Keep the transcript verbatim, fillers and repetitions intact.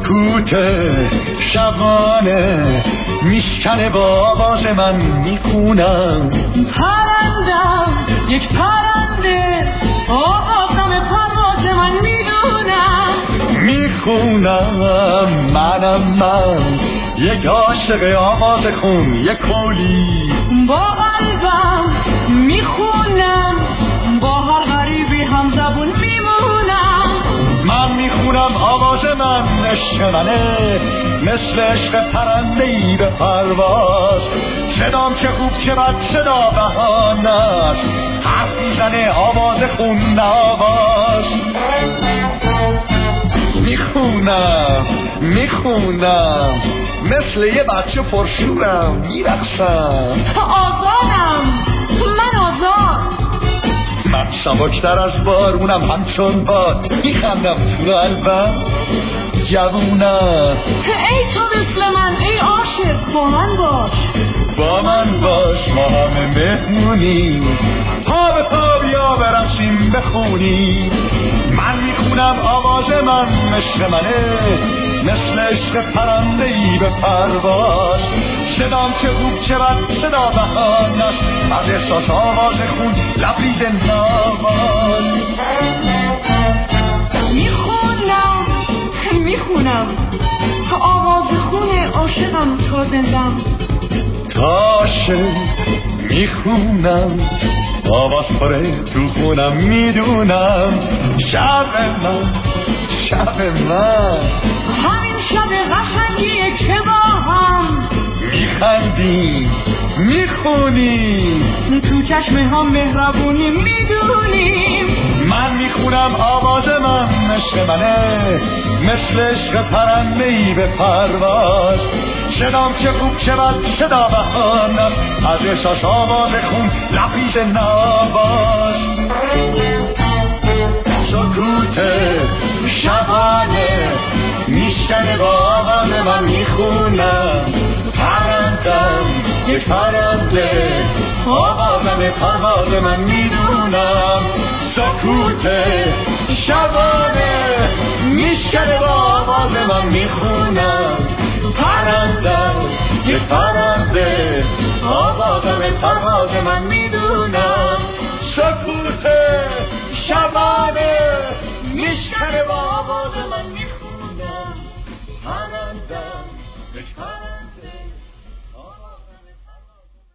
سکوت شبانه میشکنه با آواز من میخونم. پرندم یک پرنده آوازم پرواز من میدونم. میخونم منم من یک عاشق آواز خون یک کولی. با قلبم میخونم با هر غریبی هم زبون میمونم. من میخونم آواز من عشق منه مثل عشق پرنده‌ای به پرواز. صدام چه خوب چه بد صدا بهانه است حرف میزنه آواز خون آواز. میخونم میخونم مثل یه بچه پرشورم میرقصم. آزادم من آزاد. من سبکتر از بارونم همچون باد میخندم تو قلبم جوونم. ای تو مثل من ای عاشق با من باش. با من باش ما همه مهمونیم پا به پا بیا برقصیم بخونیم. من میخونم آواز من عشق منه مثل عشق پرنده‌ای به پرواز. صدام چه خوب چه بد صدا بهانه است از احساس آواز خون لبریز نواز. میخونم میخونم آواز خون عاشقم تا زندم. عاشق میخونم آواز خوره تو خونم میدونم. شب من شب من همین شب قشنگیه که با هم میخندیم میخونیم تو چشم هم مهربونی میدونیم. من میخونم آواز من عشق منه مثل عشق پرنده‌ای به پرواز. صدام چه خوب چه بد صدا بهانه است از احساس آواز خون لبریز نواز. سکوت شبانه میشکنه با آواز من میخونم. پرندم یک پرنده آوازم پرواز من میدونم. سکوت شبانه میشکنه با آواز من میخونم. پرندم یک پرنده آوازم پرواز من میدونم. سکوت شبانه میشکنه با